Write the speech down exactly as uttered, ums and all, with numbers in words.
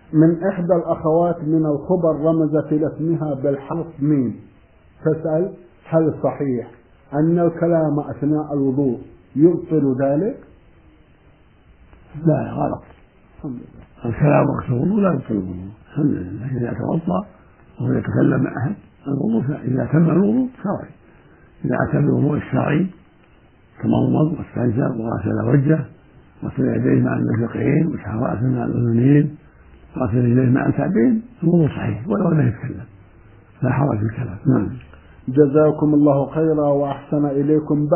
من إحدى الأخوات من الخبر رمزت إلى اسمها بالحرف ميم، تسأل: هل صحيح أن الكلام أثناء الوضوء يبطل ذلك؟ لا، غلط. الكلام وقت الوضوء لا يبطل الوضوء، الحمد لله. إذا توضأ وهو يتكلم مع أحد الوضوء، إذا تم الوضوء شرعي، إذا أتى بالوضوء الشرعي تمضمض واستنشق وغسل وجهه وغسل يديه مع المرفقين ومسح رأسه مع الأذنين وغسل يديه مع الكعبين، الوضوء صحيح ولو لم يتكلم، لا حرج في الكلام. نعم. جزاكم الله خيرا وأحسن إليكم.